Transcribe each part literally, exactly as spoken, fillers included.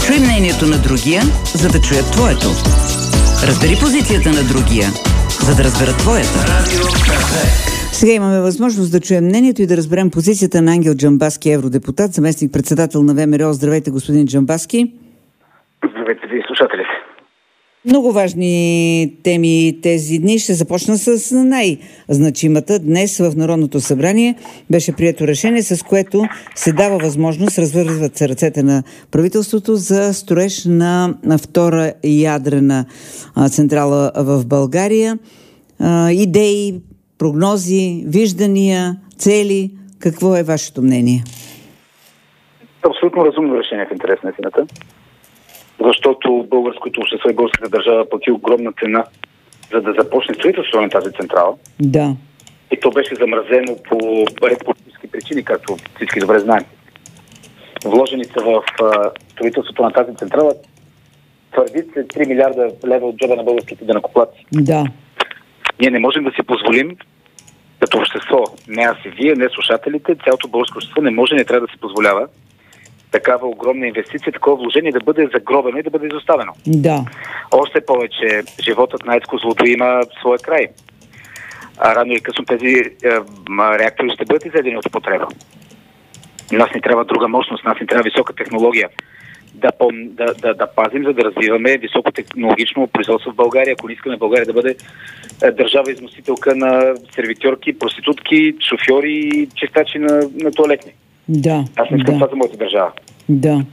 Чуй мнението на другия, за да чуят твоето. Разбери позицията на другия, за да разберат твоята. Сега имаме възможност да чуем мнението и да разберем позицията на Ангел Джамбазки, евродепутат, заместник-председател на ВМРО. Здравейте, господин Джамбазки. Здравейте ви, слушатели. Много важни теми тези дни. Ще започна с най-значимата. Днес в Народното събрание беше прието решение, с което се дава възможност, развързват се ръцете на правителството за строеж на, на втора ядрена а, централа в България. А, идеи, прогнози, виждания, цели. Какво е вашето мнение? Абсолютно разумно решение в интерес на истината. Защото българското общество и българската държава плати огромна цена, за да започне строителството на тази централа. Да. И то беше замразено по ред политически причини, както всички добре знаем. Вложени са в а, строителството на тази централа твърди се три милиарда лева от джоба на българските данъкоплатци. Да. Ние не можем да си позволим като общество, не аз и вие, не слушателите, цялото българско общество не може, не трябва да се позволява такава огромна инвестиция, такова вложение да бъде загробено и да бъде изоставено. Да. Още повече, животът на АЕЦ Козлодуй има своя край. А рано или късно тези е, реактори ще бъдат изведени от употреба. Нас не трябва друга мощност, нас не трябва висока технология. Да, пом, да, да, да пазим, за да развиваме високотехнологично производство в България, ако не искаме България да бъде е, държава износителка на сервитьорки, проститутки, шофьори и чистачи на, на туалетни. Да. Аз не искам да. това за моята държава. Да.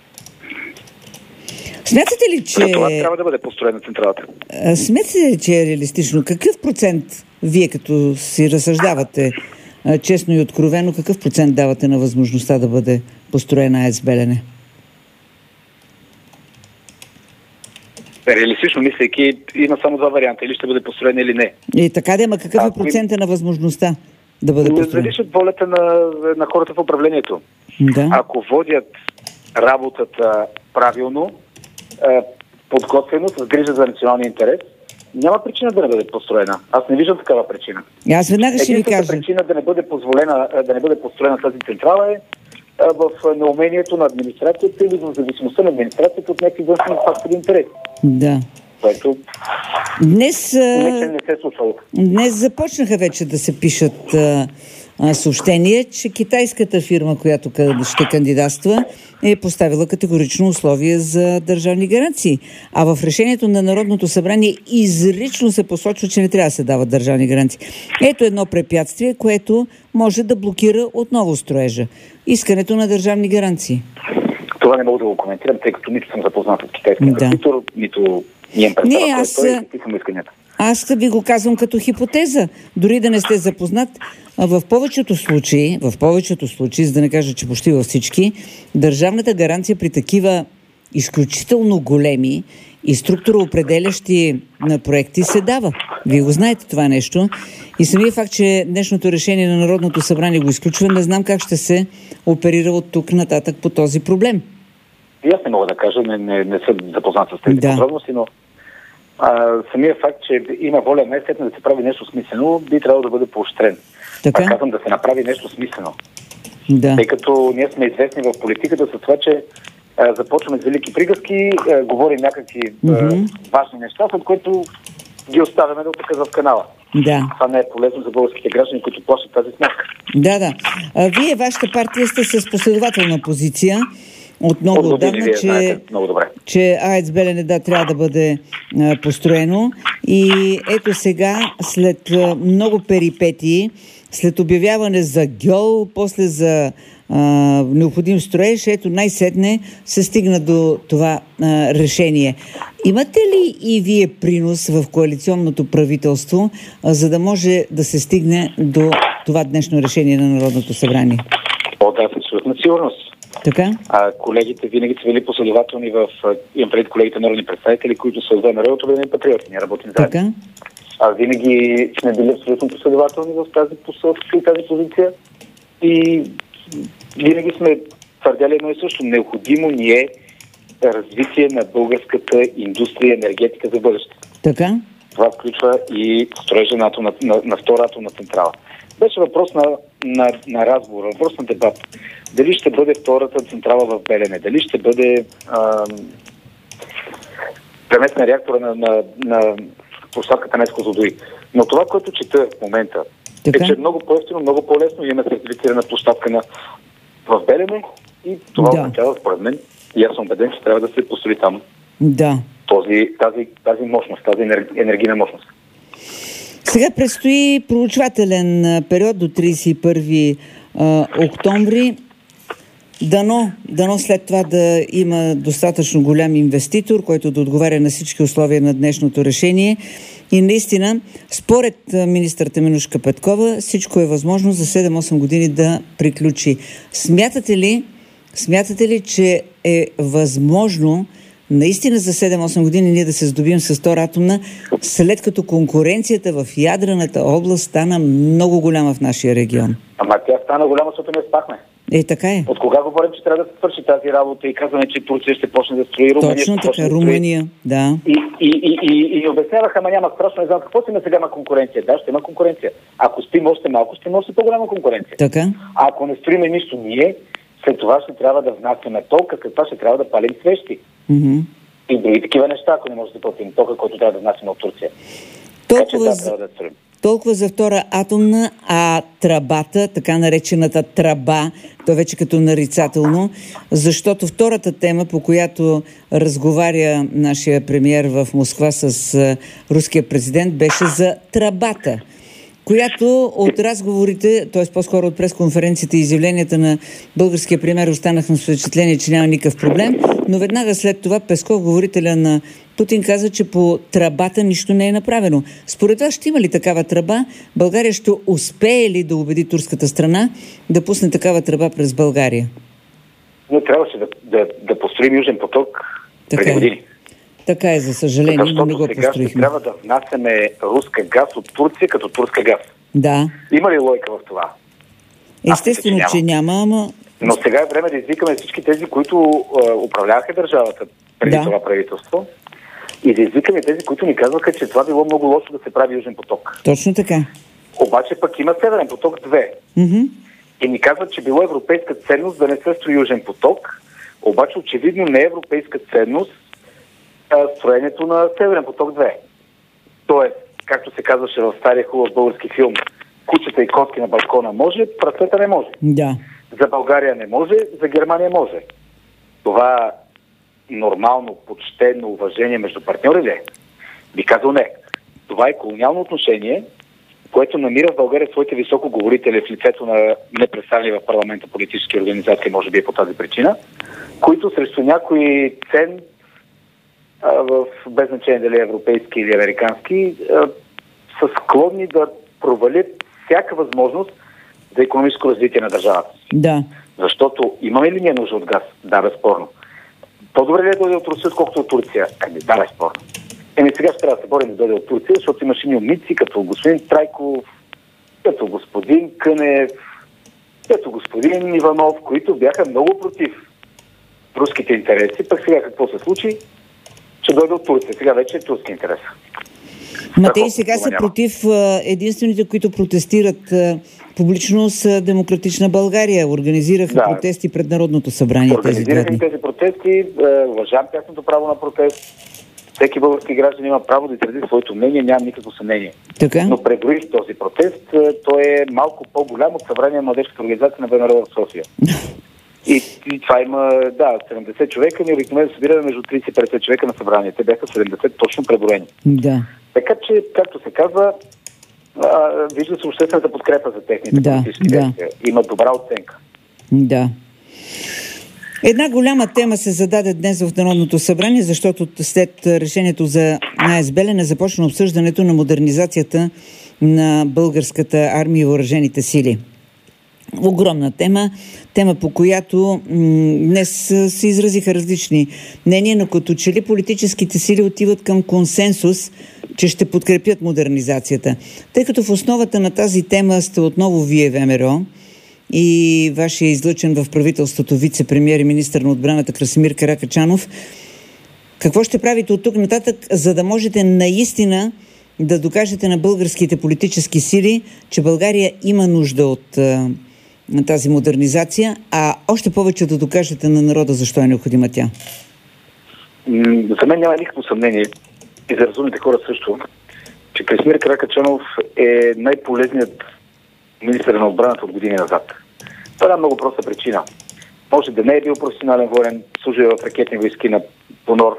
Смятате ли, че... За това трябва да бъде построена централата. Смятате ли, че е реалистично? Какъв процент, вие като си разсъждавате честно и откровено, какъв процент давате на възможността да бъде построена АЕЦ Белене? Реалистично мислейки, има само два варианта. Или ще бъде построена, или не. И така да, ама какъв е процентът на възможността да бъде построена? Зависи от волята на, на хората в управлението. Да. Ако водят работата правилно, подготвено, с грижа за националния интерес, няма причина да не бъде построена. Аз не виждам такава причина. Аз веднага ще ви кажа. Причина да не бъде позволена, да не бъде построена тази централа е в неумението на администрацията или в зависимостта на администрацията от някакви външни фактори интерес. Да. Което днес, не, не се случвало. Днес започнаха вече да се пишат а, а, съобщения, че китайската фирма, която ще кандидатства, е поставила категорично условие за държавни гаранции. А в решението на Народното събрание изрично се посочва, че не трябва да се дават държавни гаранции. Ето едно препятствие, което може да блокира отново строежа. Искането на държавни гаранции. Това не мога да го коментирам, тъй като нито съм запознат с китайски инвеститор, да. нито ни им представя не, аз, той и съм исканията. Аз ви го казвам като хипотеза. Дори да не сте запознат, в повечето случаи, в повечето случаи, за да не кажа, че почти във всички, държавната гаранция при такива изключително големи и структуроопределящи на проекти се дава. Вие го знаете това нещо. И самия факт, че днешното решение на Народното събрание го изключва, не знам как ще се оперира от тук нататък по този проблем. И аз не мога да кажа, не, не, не съм запознат с тези да. подробности, но а, самия факт, че има воля най-сетне да се прави нещо смислено, би трябвало да бъде поощрен. Така? А казвам да се направи нещо смислено. Да. Тъй като ние сме известни в политиката с това, че а, започваме с велики приказки, а, говорим някакви mm-hmm. а, важни неща, след което ги оставяме да отъкат в канала. Да. Това не е полезно за българските граждани, които плащат тази сметка. Да, да. А, вие, вашата партия, сте с последователна позиция от много отдавна, че, знаете, много добре. че АЕЦ Белене да трябва да бъде а, построено. И ето сега, след а, много перипетии, след обявяване за гьол, после за а, необходим строеж, ето най-сетне се стигна до това а, решение. Имате ли и вие принос в коалиционното правителство, а, за да може да се стигне до това днешно решение на Народното събрание? О, да, абсолютно сигурност. Така? А колегите винаги са били последователни в... Имам преди колегите народни представители, които са от ВМРО, от Обединени патриоти. Ние работим заедно. Така? А винаги сме били абсолютно последователни в тази посока и тази позиция. И винаги сме твърдяли едно и също. Необходимо ни е развитие на българската индустрия, енергетика за бъдеще. Така? Това включва и строежа на, на, на, на втора атомна централа. Беше въпрос на на, на разговор, въпрос на дебат. Дали ще бъде втората централа в Белене, дали ще бъде а, преместна реактора на, на, на площадката на АЕЦ Козлодуй. Но това, което чета в момента, така е, че много по-ефтино, много по-лесно имаме сертифицирана площадка на, в Белене и това да. означава, според мен, и аз съм убеден, че трябва да се построи там да. този, тази, тази мощност, тази енергийна мощност. Сега предстои проучвателен период до тридесет и първи октомври. Дано, дано след това да има достатъчно голям инвеститор, който да отговаря на всички условия на днешното решение. И наистина, според министър Теменужка Петкова, всичко е възможно за седем-осем години да приключи. Смятате ли, смятате ли, че е възможно наистина за седем-осем години ние да се здобием с втора атомна, след като конкуренцията в ядрената област стана много голяма в нашия регион? Ама тя стана голяма, защото не спахме. Е, така е. От кога говорим, че трябва да се свърши тази работа и казваме, че Турция ще почне да строи, Румъния Точно ще така, Румъния, да. И, и, и, и, и обясняваха, ама няма страшно, не знам какво си има сега, има конкуренция. Да, ще има конкуренция. Ако спим още малко, ще има още по-голяма конкуренция. Така. А ако не строиме нищо ние, след това ще трябва да внасяме тока, каква ще трябва да палим свещи. Mm-hmm. И други такива неща, ако не може да платим тока, който трябва да внасяме от Турция. Толкова, да, за, да толкова за втора атомна, а тръбата, така наречената тръба, то вече като нарицателно, защото втората тема, по която разговаря нашия премиер в Москва с руския президент, беше за тръбата, която от разговорите, т.е. по-скоро от пресконференцията и изявленията на българския премиер останахме с впечатление, че няма никакъв проблем, но веднага след това Песков, говорителя на Путин, каза, че по тръбата нищо не е направено. Според вас ще има ли такава тръба? България ще успее ли да убеди турската страна да пусне такава тръба през България? Но трябваше да, да, да построим Южен поток така преди е. години. Така е, за съжаление, защото но не го сега построихме. Трябва да внасяме руска газ от Турция като турска газ. Да. Има ли логика в това? Естествено, че, че няма, ама... Но сега е време да извикаме всички тези, които а, управляваха държавата преди да. това правителство, и да извикаме тези, които ни казваха, че това било много лошо да се прави Южен поток. Точно така. Обаче пък има Северен поток две. Mm-hmm. И ни казват, че било европейска ценност да не се строи Южен поток, обаче очевидно не е европейска ценност а, строенето на Северен поток две. Тоест, както се казваше в стария хубав български филм, кучета и котки на балкона може, прасета не може. Да. За България не може, за Германия може. Това нормално, почтено уважение между партньори ли е? Би казал не. Това е колониално отношение, което намира в България своите високоговорители в лицето на непредставени в парламента политически организации, може би е по тази причина, които срещу някой цен, а, в без значение дали е европейски или американски, а, са склонни да провалят всяка възможност за икономическо развитие на държавата. Да. Защото имаме ли ние нужда от газ? Да, безспорно. По-добре ли е да дойде от Русия, отколкото от Турция? Ами да, безспорно. Еми сега ще трябва да се борим да дойде от Турция, защото имаше ни умници, като господин Трайков, като господин Кънев, като господин Иванов, които бяха много против руските интереси. Пък сега какво се случи? Ще дойде от Турция. Сега вече е турски интерес. Ма те и сега са против единствените, които протестират публично с Демократична България. Организираха да. протести пред Народното събрание. Организираха тези протести, уважавам тяхното право на протест. Всеки български граждан има право да изрази своето мнение, нямам никакво съмнение. Така? Но преброих този протест, той е малко по-голям от събрание на младежката организация на ВМРО в София. И, и това има, да, седемдесет човека, ние обикновено събираме между тридесет и петдесет човека на събрание. Те бяха седемдесет точно преброени. Да. Така че, както се казва, а, вижда се обществената подкрепа за техните да, политически да. действия. Има добра оценка. Да. Една голяма тема се зададе днес в Народното събрание, защото след решението за АЕЦ Белене започна обсъждането на модернизацията на българската армия и въоръжените сили. Огромна тема, тема по която м- днес се изразиха различни мнения, но като че ли политическите сили отиват към консенсус, че ще подкрепят модернизацията. Тъй като в основата на тази тема сте отново вие, ВМРО, и вашия излъчен в правителството вице-премиер и министър на отбраната Красимир Каракачанов, какво ще правите от тук нататък, за да можете наистина да докажете на българските политически сили, че България има нужда от а, тази модернизация, а още повече да докажете на народа защо е необходима тя? За мен няма никакво съмнение и за разумните хора също, че Красимир Каракачанов е най-полезният министър на отбраната от години назад. Това е една много проста причина. Може да не е бил професионален военен, служил в ракетни войски на Понор,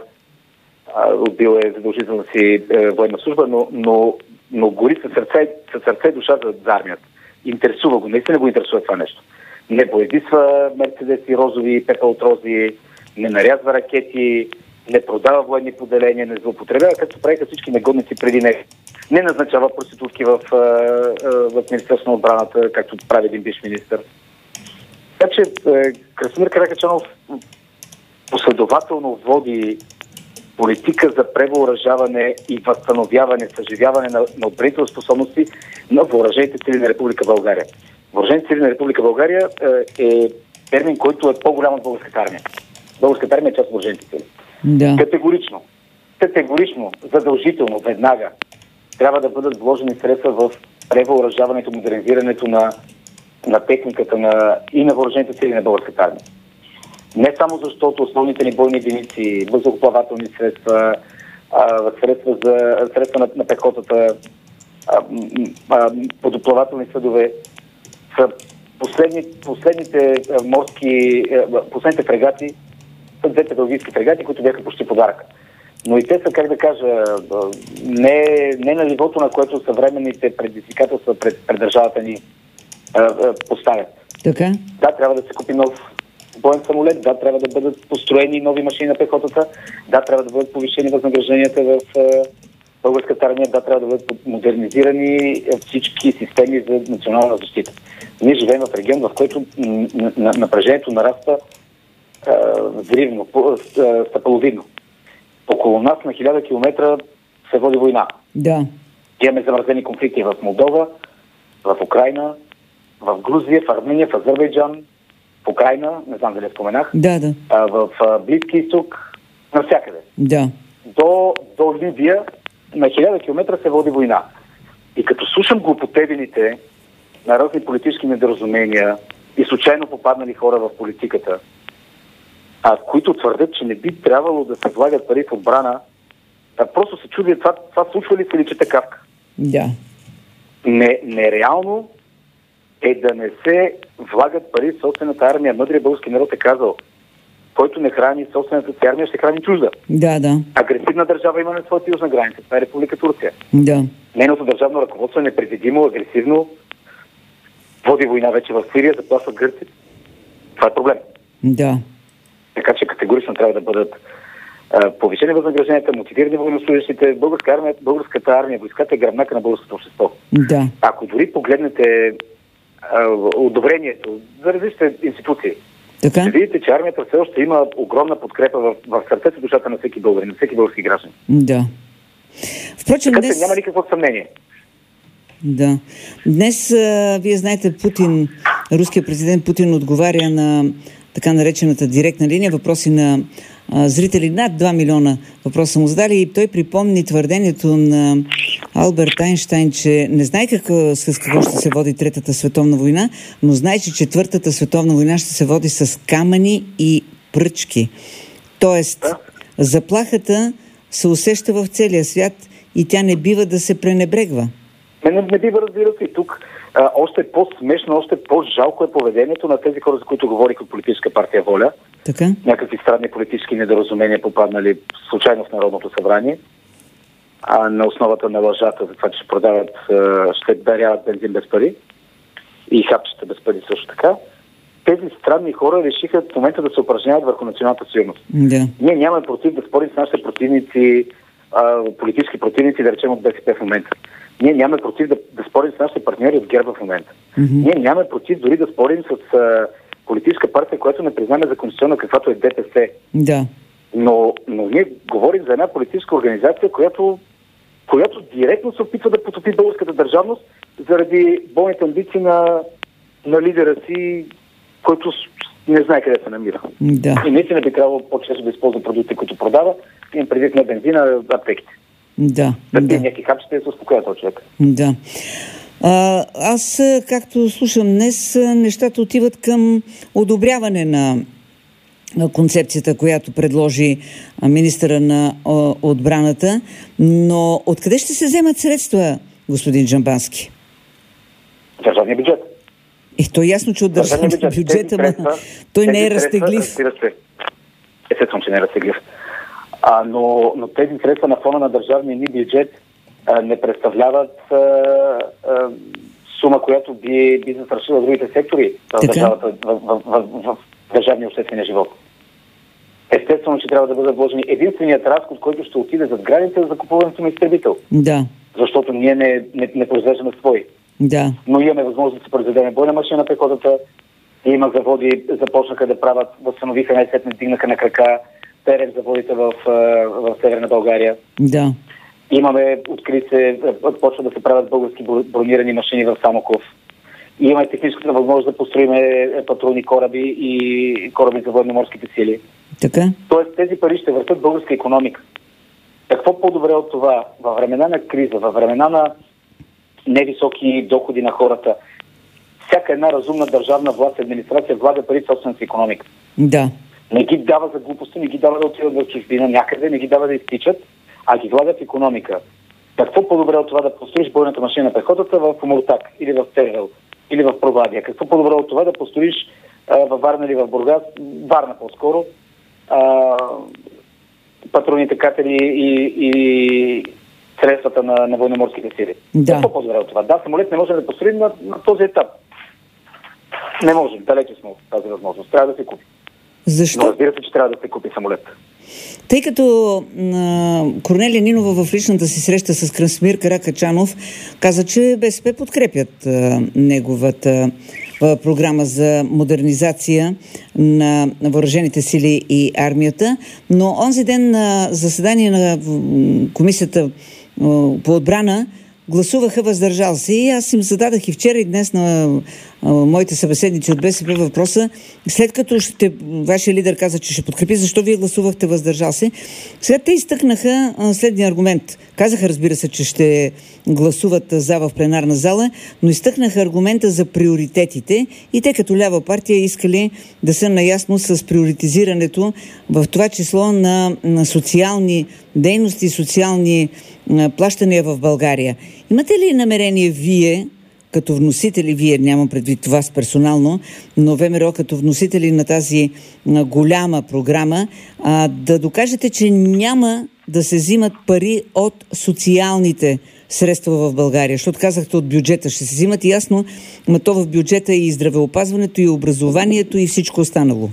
отбил е задължителна си е, военна служба, но, но, но гори със сърце, със сърце и душа за, за армията. Интересува го, наистина го интересува това нещо. Не боядисва мерцедеси, розови, пепел от рози, не нарязва ракети, не продава военни поделения, не злоупотребява, както правиха всички негодници преди него. Не назначава проститутки в, в Министерството на отбраната, както прави един бивш министър. Така че Красимир Каракачанов последователно води политика за превъоръжаване и възстановяване, съживяване на, на отбранителни способности на въоръжените сили на Република България. Въоръжените сили на Република България е, е термин, който е по-голям от българската армия. Българската армия е част от въоръжените сили. Да. Категорично, категорично, задължително, веднага трябва да бъдат вложени средства в превъоръжаването, модернизирането на, на техниката на, и на въоръжените сили на българската армия. Не само защото основните ни бойни единици, въздухоплавателни средства, а, средства, за, средства на, на пехотата, а, а, подоплавателни съдове са последни, последните а, морски, а, последните фрегати, са двете белгийски фрегати, които бяха почти подарък. Но и те са, как да кажа, не, не на нивото, на което съвременните предизвикателства пред, пред държавата ни а, а, поставят. Така? Да, трябва да се купи нов боен самолет, да, трябва да бъдат построени нови машини на пехотата, да, трябва да бъдат повишени възнагражденията в а, българската армия, да, трябва да бъдат модернизирани всички системи за национална защита. Ние живеем в регион, в който напрежението нараства взривно, стъпаловидно. Около нас на хиляда километра се води война. Да. Имаме замразени конфликти в Молдова, в Украйна, в Грузия, в Армения, в Азербайджан, в Украйна, не знам дали споменах, да, да. А, в Близки изток, навсякъде. Да. До, до Либия на хиляда километра се води война. И като слушам глупотевините на разни политически недоразумения и случайно попаднали хора в политиката, а, които твърдят, че не би трябвало да се влагат пари в отбрана, а просто се чудя това, това случва ли се ли чете Кавка. Да. Не, нереално е да не се влагат пари в собствената армия. Мъдрият български народ е казал, който не храни собствената си армия, ще храни чужда. Да, да. Агресивна държава има на своята южна граница. Това е Република Турция. Да. Нейното държавно ръководство е непредвидимо, агресивно, води война вече в Сирия, заплашва Гърция. Това е проблем. Да. Така че категорично трябва да бъдат а, повишени възнагражденията, мотивирани военнослужещите. Българска армия, българската армия, войската е гръбнака на българското общество. Да. Ако дори погледнете а, одобрението за различните институции, така? ще видите, че армията все още има огромна подкрепа в, в сърцето и душата на всеки българин, на всеки български граждан. Да. Впрочем, така днес... няма никакво съмнение. Да. Днес, а, вие знаете, Путин, руският президент Путин отговаря на така наречената директна линия, въпроси на а, зрители. Над два милиона въпроса му задали и той припомни твърдението на Алберт Айнщайн, че не знае какво, с какво ще се води Третата световна война, но знае, че Четвъртата световна война ще се води с камъни и пръчки. Тоест, да. Заплахата се усеща в целия свят и тя не бива да се пренебрегва. Не, не, не бива, разбира се, и тук а, още по-смешно, още по-жалко е поведението на тези хора, за които говорих от политическа партия Воля. Така? Някакви странни политически недоразумения попаднали случайно в Народното събрание, а на основата на лъжата за това, че ще продават, ще даряват бензин без пари и хапчета без пари също така. Тези странни хора решиха в момента да се упражняват върху националната сигурност. Да. Ние нямаме против да спорим с нашите противници, а, политически противници, да речем от БСП в момента. Ние нямаме против да, да спорим с нашите партньори от ГЕРБ в момента. Mm-hmm. Ние нямаме против дори да спорим с а, политическа партия, която не признаме за конституционна, каквато е ДПС. Да. Но, но ние говорим за една политическа организация, която, която директно се опитва да потопи българската държавност заради болните амбиции на, на лидера си, който не знае къде се намира. Да. И наистина би трябвало по-често да използва продукти, които продава, имам предвид на бензина, аптеките. Да. Да, да. някакви хапчета да се успокоя този човек. Да. А, аз, както слушам днес, нещата отиват към одобряване на концепцията, която предложи министъра на о, отбраната. Но откъде ще се вземат средства, господин Джамбазки? Държавния бюджет. И то е ясно, че от държавния бюджет, бюджет ама той не е разтеглив. Естествено, че не е разтеглив. А, но, но тези средства на фона на държавния ни бюджет а, не представляват а, а, сума, която би, би застрашила другите сектори в, държавата, в, в, в, в, в държавния обществения живот. Естествено, че трябва да бъдат вложени единственият разход, който ще отиде зад граница за закупуването на изтребител. Да. Защото ние не, не, не произвеждаме свои. Да. Но имаме възможност да се произведеме бойна машина на пехотата. Има заводи, започнаха да правят, възстановиха най-сетне, дигнаха на крака ТРФ заводите в, в Северна България. Да. Имаме, откри се, почва да се правят български бронирани машини в Самоков. И имаме техническата възможност да построиме патрулни кораби и кораби за военноморските сили. Така. Тоест тези пари ще въртат българска икономика. Какво по-добре от това? Във времена на криза, във времена на невисоки доходи на хората, всяка една разумна държавна власт и администрация влага пари в собствената си икономика. Да. Не ги дава за глупости, не ги дава да отидат в чужбина някъде, не ги дава да изтичат, а ги влага в икономика. Какво по-добре от това да построиш бойната машина на пехотата в Омуртаг или в Тервел или в Провадия? Какво по-добре от това да построиш а, във Варна или в Бургас, Варна по-скоро, а, патрулните катери и, и средствата на, на военноморските сили? Да. Какво по-добре от това? Да, самолет не можем да построим на, на този етап. Не можем, далече сме от тази възможност. Трябва да се купи. Защо? Но разбира се, че трябва да се купи самолет. Тъй като а, Корнелия Нинова в личната си среща с Красимир Каракачанов каза, че БСП подкрепят а, неговата а, програма за модернизация на въоръжените сили и армията, но онзи ден на заседание на комисията а, по отбрана гласуваха въздържал се и аз им зададах и вчера и днес на а, моите събеседници от БСП въпроса, след като ще, вашия лидер каза, че ще подкрепи, защо вие гласувахте въздържал се? След те изтъкнаха а, следния аргумент. Казаха, разбира се, че ще гласуват за в пленарна зала, но изтъкнаха аргумента за приоритетите и те като лява партия искали да са наясно с приоритизирането в това число на, на социални дейности, социални а, плащания в България. Имате ли намерение вие, като вносители, вие нямам предвид вас персонално, но ВМРО като вносители на тази на голяма програма, а, да докажете, че няма да се взимат пари от социалните средства в България? Защото казахте от бюджета ще се взимат, ясно, но то в бюджета и здравеопазването, и образованието, и всичко останало.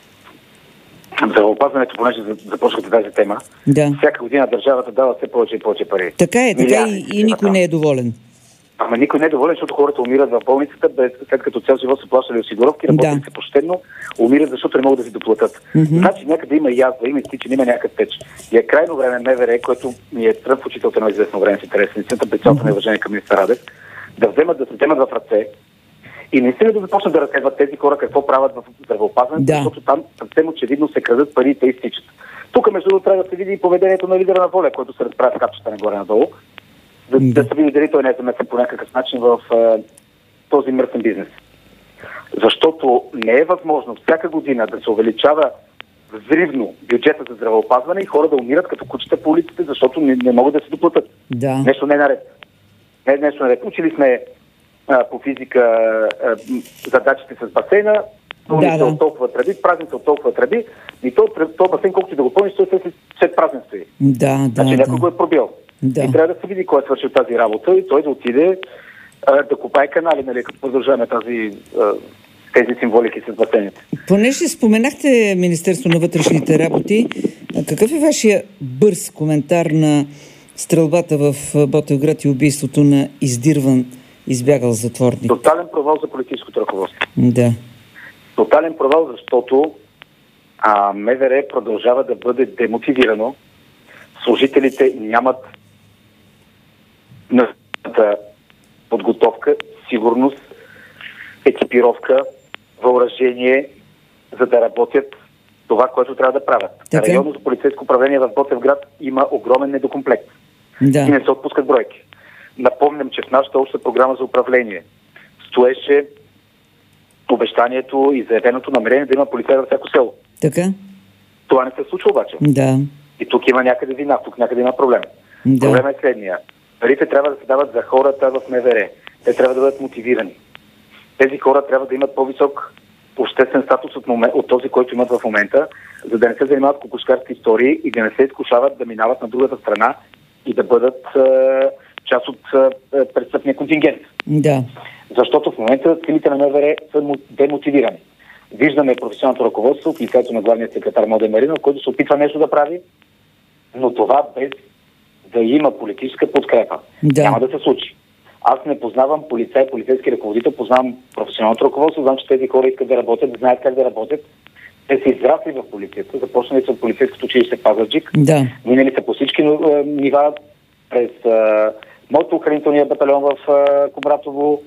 Здравеопазването, понеже започвате тази тема, да. Всяка година държавата дава все повече и повече пари. Така е, така и, и никой не е доволен. Ама никой не е доволен, защото хората умират в болницата, без, след като цял живот са плащали осигуровки, работят да. се почтенно, умират, защото не могат да си доплатят. Mm-hmm. Значи някъде има язва, има изтичане, има някакъв теч. И е крайно време МВР, което ми е трън в учителта на известно време с интересницата, без цялото mm-hmm. неуважение към министър Радев, да вземат, да се вземат в ръце и наистина да започнат да разследват тези хора какво правят в здравеопазването, да. защото там съвсем очевидно се крадат пари и те изтичат. Тук между другото трябва да се види и поведението на лидера на Воля, който се разправя с капчета нагоре-надолу. Да, да се види дали той не е замесен по някакъв начин в а, този мръсен бизнес. Защото не е възможно всяка година да се увеличава взривно бюджета за здравеопазване и хора да умират като кучета по улиците, защото не, не могат да се доплатят. Да. Нещо не е наред. Не е нещо наред. Учили сме а, по физика а, задачите с басейна, да, да. от толкова тръби, празници от толкова тръби и то, то басейн, колкото да го пълниш, той след, след празен стои. Да, да, значи да. някой го е пробил. Да. И трябва да се види кой е свършил тази работа и той да отиде а, да копае канали, нали, като продължаваме тази, а, тези символики с басейните. Понеже споменахте Министерство на вътрешните работи, какъв е вашия бърз коментар на стрелбата в Ботевград и убийството на издирван, избягал затворник? Тотален провал за политическото ръководство. Да. Тотален провал, защото а, МВР продължава да бъде демотивирано. Служителите нямат на подготовка, сигурност, екипировка, въоръжение, за да работят това, което трябва да правят. Районното полицейско управление в Ботевград има огромен недокомплект. Да. И не се отпускат бройки. Напомням, че в нашата обща програма за управление стоеше обещанието и заявеното намерение да има полицай във всяко село. Така? Това не се случва обаче. Да. И тук има някъде вина, тук някъде има проблем. Да. Проблемът е следния. Парите трябва да се дават за хората в МВР. Те трябва да бъдат мотивирани. Тези хора трябва да имат по-висок обществен статус от, момент, от този, който имат в момента, за да не се занимават кокошкарски истории и да не се изкушават да минават на другата страна и да бъдат е, част от е, престъпния контингент. Да. Защото в момента силите на МВР са демотивирани. Виждаме професионалното ръководство в лицето на главния секретар Младен Маринов, който се опитва нещо да прави, но това без да има политическа подкрепа. Да. Няма да се случи. Аз не познавам полицай, полицейски ръководител, познавам професионалното ръководство, знам, че тези хора искат да работят, да знаят как да работят. Те са израсли в полицията, започнали са от полицейското училище в Пазарджик, Да. минали са по всички е, нива, през е, моето охранителния батальон в е, Кубратово,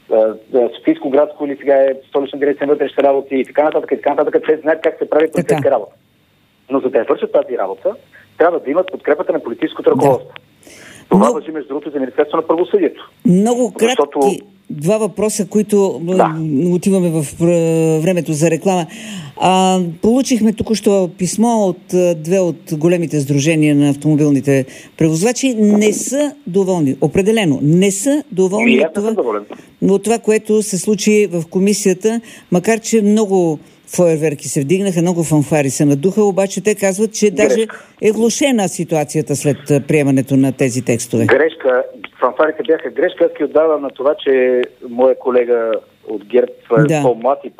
е, Софийско градско или сега е столична дирекция на вътрешните работи и така нататък, и така нататък. Те знаят как се прави полицейска работа. Но за да вършат тази работа, трябва да имат подкрепата на политическото ръководство. Да. Това въжи, между другото, за Министерство на правосъдието. Много кратки Защото... два въпроса, които да. отиваме в времето за реклама. А, получихме току-що писмо от две от големите сдружения на автомобилните превозвачи. Не са доволни. Определено. Не са доволни от това, от това, което се случи в комисията, макар че много фойерверки се вдигнаха, много фанфари се надуха, обаче те казват, че Грешка. даже е влошена ситуацията след приемането на тези текстове. Грешка. Фанфарите бяха грешка. Аз ги отдавам на това, че моя колега от ГЕРБ е да. по-млад и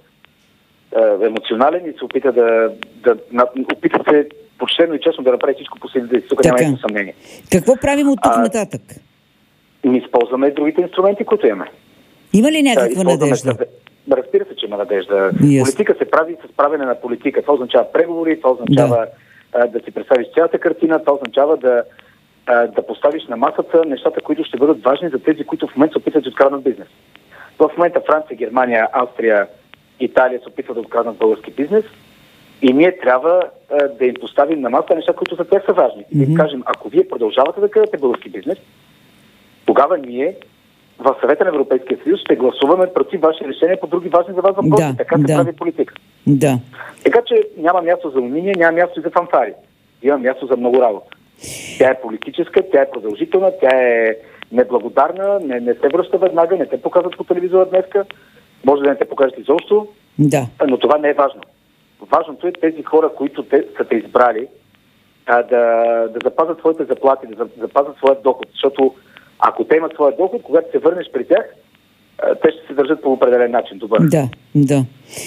по-емоционален и се опита да, да, да опита се почтено и честно да направи всичко по силите. Тук няма никакво съмнение. Какво правим от тук а, нататък? Ми използваме другите инструменти, които имаме. Има ли някаква да, надежда? Разбира се, че има надежда. Yes. Политика се прави с правене на политика. Това означава преговори, това означава да, а, да си представиш цялата картина, това означава да, а, да поставиш на масата нещата, които ще бъдат важни за тези, които в момента се опитват да откраднат бизнес. В момента Франция, Германия, Австрия, Италия се опитват да откраднат български бизнес и ние трябва а, да им поставим на масата неща, които за тях са важни. И mm-hmm. да кажем, ако вие продължавате да крадете български бизнес, тогава ние в Съвета на Европейския съюз ще гласуваме против ваши решения по други важни за вас въпроси. Да, така се да. прави политика. Да. Така че няма място за униние, няма място и за фанфари. Има място за много работа. Тя е политическа, тя е продължителна, тя е неблагодарна, не, не се връща веднага, не те показват по телевизора днеска, може да не те покажат изобщо, да. но това не е важно. Важното е тези хора, които те са те избрали, а, да, да запазят своите заплати, да запазят своят доход, защото ако те имат своя доход, когато се върнеш при тях, те ще се държат по определен начин. Добър. Да, да.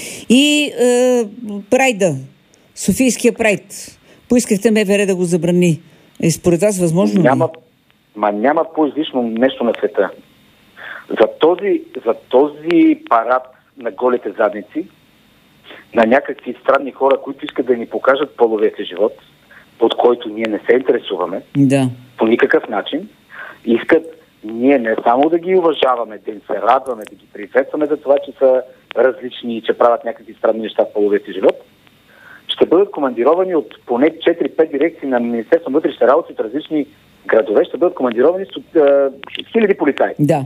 И е, прайда, Софийския прайд, поискахте МВР да го забрани. Е, според вас възможно ли? Няма, ма няма по-излишно нещо на света. За този, за този парад на голите задници, на някакви странни хора, които искат да ни покажат половия си живот, от който ние не се интересуваме, да. по никакъв начин, искат ние не само да ги уважаваме, да им се радваме, да ги приветстваме за това, че са различни и че правят някакви странни неща в половия си живот, ще бъдат командировани от поне четири-пет дирекции на Министерство на вътрешните работи от различни градове, ще бъдат командировани с uh, хиляди полицаи. Да.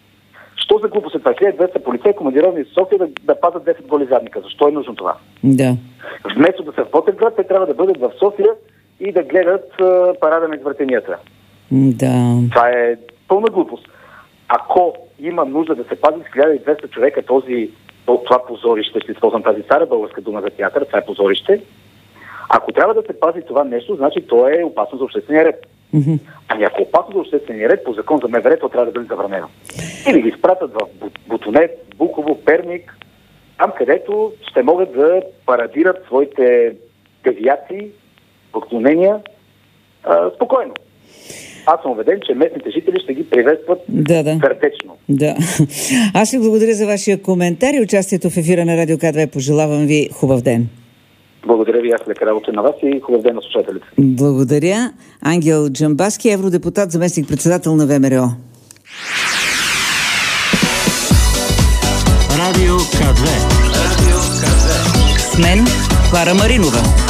Що за глупост е това? хиляда и двеста полицаи командировани в София да, да пазят десет голи задника. Защо е нужно това? Да. Вместо да са в Ботевград, те трябва да бъдат в София и да гледат uh, парада на извратенията. Да. Това е пълна глупост. Ако има нужда да се пази с хиляда и двеста човека този, това позорище, ще използвам тази стара българска дума за театър, това е позорище, ако трябва да се пази това нещо, значи то е опасно за обществения ред. Mm-hmm. Ами ако е опасно за обществения ред, по закон за МВР, то трябва да бъде забранено. Или ги изпратят в Бутунет, Буково, Перник, там където ще могат да парадират своите девиации, отклонения а, спокойно. Аз съм убеден, че местните жители ще ги приветстват да, да. сърдечно. Да. Аз ви благодаря за вашия коментар и участието в ефира на Радио К две. Пожелавам ви хубав ден. Благодаря ви, аз лека работа на вас и хубав ден на слушателите. Благодаря. Ангел Джамбазки, евродепутат, заместник-председател на ВМРО. Радио К две. Радио К две. С мен Клара Маринова.